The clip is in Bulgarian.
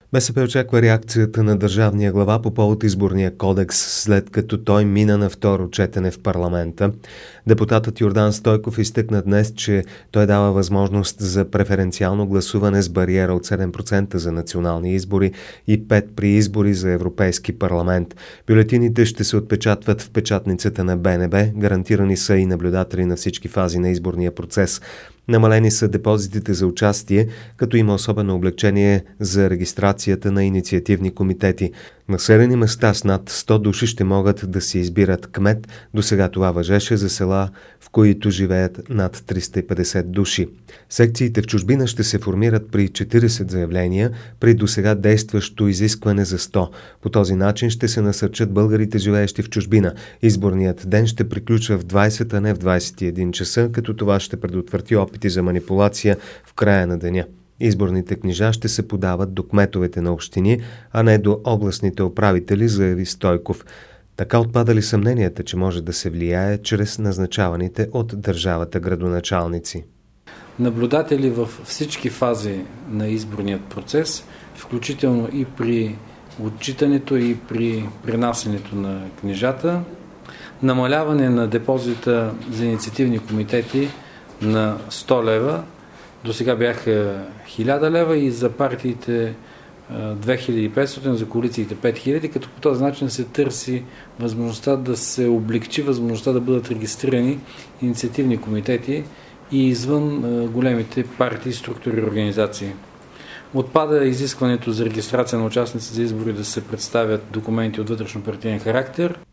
БСП очаква реакцията на държавния глава по повод изборния кодекс, след като той мина на второ четене в парламента. Депутатът Йордан Стойков изтъкна днес, че той дава възможност за преференциално гласуване с бариера от 7% за национални избори и 5% при избори за Европейски парламент. Бюлетините ще се отпечатват в печатницата на БНБ, гарантирани са и наблюдатели на всички фази на изборния процес. Намалени са депозитите за участие, като има особено облекчение за регистрацията на инициативни комитети. Населени места с над 100 души ще могат да си избират кмет. Досега това важеше за села, в които живеят над 350 души. Секциите в чужбина ще се формират при 40 заявления, при досега действащо изискване за 100. По този начин ще се насърчат българите, живеещи в чужбина. Изборният ден ще приключва в 20, а не в 21 часа, като това ще предотврати опити за манипулация в края на деня. Изборните книжа ще се подават до кметовете на общини, а не до областните управители, заяви Стойков. Така отпадали съмненията, че може да се влияе чрез назначаваните от държавата градоначалници. Наблюдатели във всички фази на изборният процес, включително и при отчитането и при принасянето на книжата, намаляване на депозита за инициативни комитети на 100 лева, до сега бяха 1000 лева и за партиите 2500, за коалициите 5000, като по този начин се търси възможността да се облегчи възможността да бъдат регистрирани инициативни комитети и извън големите партии, структури и организации. Отпада изискването за регистрация на участници за избори да се представят документи от вътрешно партиен характер.